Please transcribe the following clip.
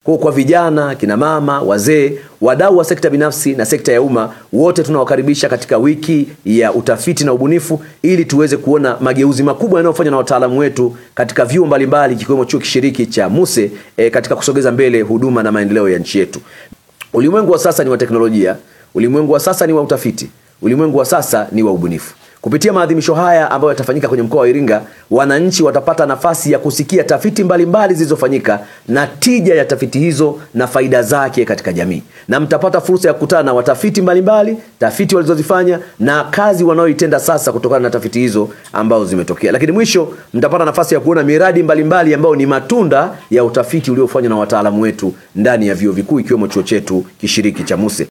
Kwa vijana, kina mama, wazee, wadau wa sekta binafsi na sekta ya umma, wote tunawakaribisha katika wiki ya utafiti na ubunifu ili tuweze kuona mageuzi makubwa yanayofanywa na wataalamu wetu katika vyuo mbalimbali kikiwemo chuo kishiriki cha MUSE katika kusogeza mbele huduma na maendeleo ya nchi yetu. Ulimwengu wa sasa ni wa teknolojia, ulimwengu wa sasa ni wa utafiti, ulimwengu wa sasa ni wa ubunifu. Kupitia maadhimisho haya ambayo yatafanyika kwenye mkoa wa Iringa, wananchi watapata nafasi ya kusikia tafiti mbalimbali zilizofanyika na tija ya tafiti hizo na faida zake katika jamii. Na mtapata fursa ya kukutana na watafiti mbalimbali, tafiti walizozifanya na kazi wanaoitenda sasa kutokana na tafiti hizo ambazo zimetokea. Lakini mwisho mtapata nafasi ya kuona miradi mbalimbali ambayo ni matunda ya utafiti uliofanywa na wataalamu wetu ndani ya vyuo vikuu ikiwemo chuo chetu kishiriki cha MUSE.